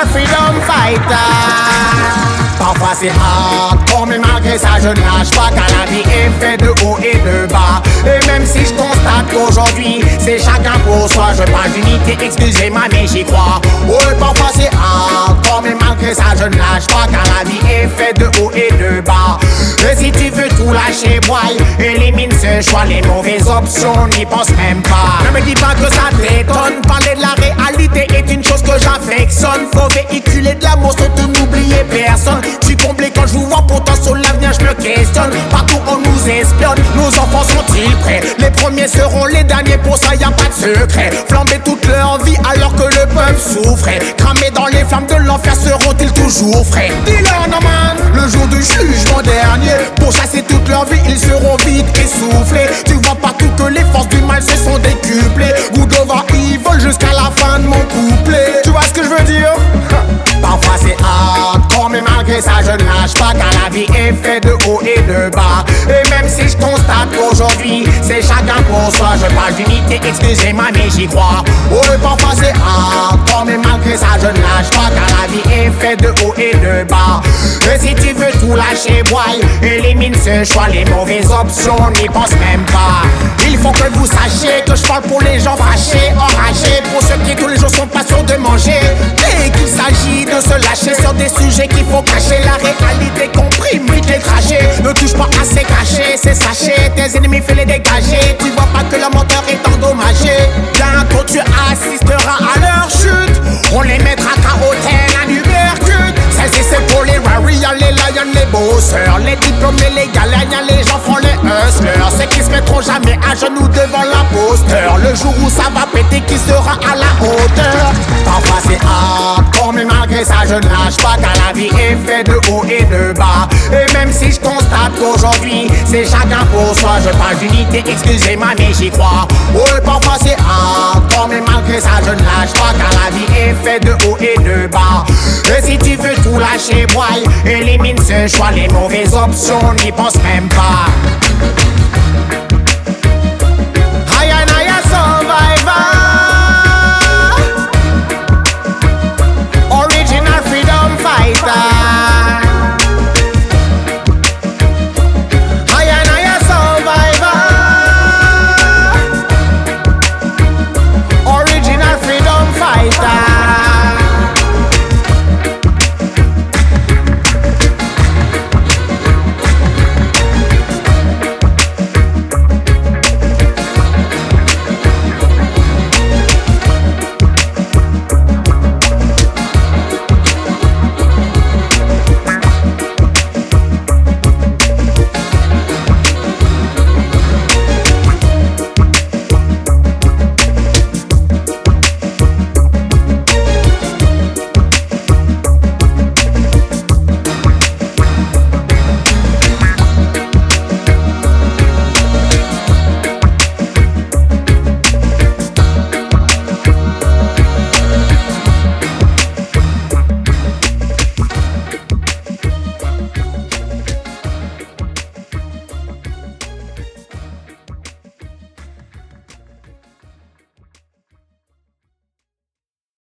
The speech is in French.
freedom fighter. Parfois c'est hardcore, mais malgré ça je ne lâche pas, car la vie est faite de haut et de bas. Et même si je constate qu'aujourd'hui c'est chacun pour soi, je parle d'unité, excusez-moi mais j'y crois. Ouais, parfois c'est hardcore, mais malgré ça je ne lâche pas, car la vie est faite de haut et de bas. Et si tu veux tout lâcher, boy, élimine ce choix, les mauvaises options, n'y pense même pas. Ne me dis pas que ça t'étonne, parler de la réalité est une chose que j'affectionne. Faut véhiculer de l'amour sans te n'oublier personne. Je suis comblé quand je vous vois, pourtant sur l'avenir je me questionne. Partout on nous espionne, nos enfants sont-ils prêts? Les premiers seront les derniers, pour ça y a pas de secret. Flamber toute leur vie alors que le peuple souffrait. Cramés dans les flammes de l'enfer, seront-ils toujours frais? Dis-leur non man, le jour du jugement dernier, pour chasser toute leur vie ils seront vite essoufflés. Tu vois partout que les forces du mal se sont décuplées. Good over evil jusqu'à la fin de mon couplet. Tu vois ce que je veux dire? Parfois c'est hardcore, mais malgré ça je ne lâche pas, car la vie est faite de haut et de bas. Et même si je constate qu'aujourd'hui c'est chacun pour soi, je parle d'unité, excusez-moi mais j'y crois. Ouais, parfois c'est hardcore, mais malgré ça je ne lâche pas, car la vie est faite de haut et de bas. Et si tu veux tout lâcher, boy, élimine ce choix, les mauvaises options, n'y pense même pas. Il faut que vous sachiez que je parle pour les gens fâchés, enragés, pour ceux qui tous les jours sont pas sûrs de manger. Et qu'il s'agit de se lâcher sur des sujets qu'il faut cacher. La réalité comprime, vite les trajets. Ne touche pas à ces cachets, ces sachets. Tes ennemis, fais les dégager. Tu vois pas que le moteur est endommagé. Bientôt tu assisteras à leur chute. On les mettra KO tel un Ubercute. Celle-ci c'est pour les Warriors, les Lions, les bosseurs, les diplômés, les gagnants, les gens font les hustlers. Ceux qui se mettront jamais à genoux devant l'imposteur. Le jour où ça va péter, qui sera à la hauteur? Parfois c'est hardcore, mais malgré ça je ne lâche pas, car la vie est faite de haut et de bas. Et même si je constate qu'aujourd'hui c'est chacun pour soi, je parle d'unité, excusez-moi mais j'y crois. Ouais, parfois c'est hardcore, mais malgré ça je ne lâche pas, car la vie est faite de haut et de bas. Et si tu veux tout lâcher, boy, élimine ce choix, les mauvaises options, n'y pense même pas.